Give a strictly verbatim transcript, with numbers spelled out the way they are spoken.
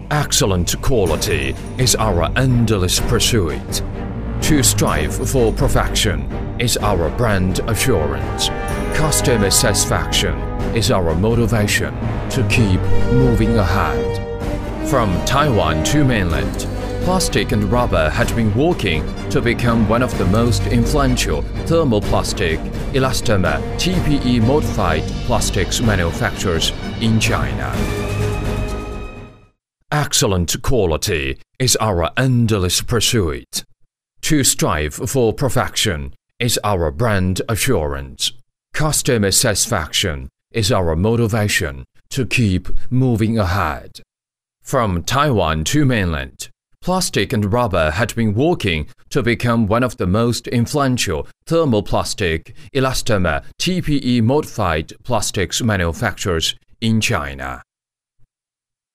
Excellent quality is our endless pursuit. To strive for perfection is our brand assurance. Customer satisfaction is our motivation to keep moving ahead. From Taiwan to mainland, plastic and rubber had been working to become one of the most influential thermoplastic, elastomer, T P E-modified plastics manufacturers in China. Excellent quality is our endless pursuit. To strive for perfection is our brand assurance. Customer satisfaction is our motivation to keep moving ahead. From Taiwan to mainland, plastic and rubber had been working to become one of the most influential thermoplastic, elastomer, T P E-modified plastics manufacturers in China.